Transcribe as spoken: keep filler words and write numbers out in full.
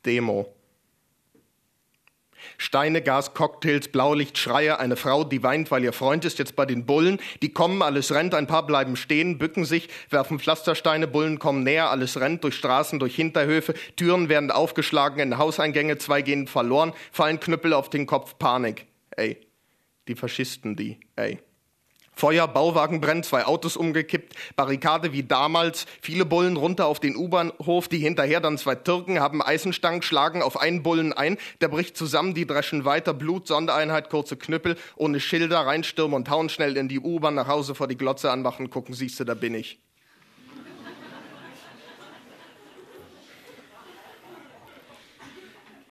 Demo. Steine, Gas, Cocktails, Blaulicht, Schreie, eine Frau, die weint, weil ihr Freund ist jetzt bei den Bullen. Die kommen, alles rennt, ein paar bleiben stehen, bücken sich, werfen Pflastersteine, Bullen kommen näher, alles rennt, durch Straßen, durch Hinterhöfe, Türen werden aufgeschlagen in Hauseingänge, zwei gehen verloren, fallen Knüppel auf den Kopf, Panik. Ey, die Faschisten, die, ey. Feuer, Bauwagen brennt, zwei Autos umgekippt, Barrikade wie damals, viele Bullen runter auf den U-Bahnhof, die hinterher dann zwei Türken, haben Eisenstangen, schlagen auf einen Bullen ein, der bricht zusammen, die dreschen weiter, Blut, Sondereinheit, kurze Knüppel, ohne Schilder, reinstürmen und hauen schnell in die U-Bahn, nach Hause vor die Glotze anmachen, gucken, siehste, da bin ich.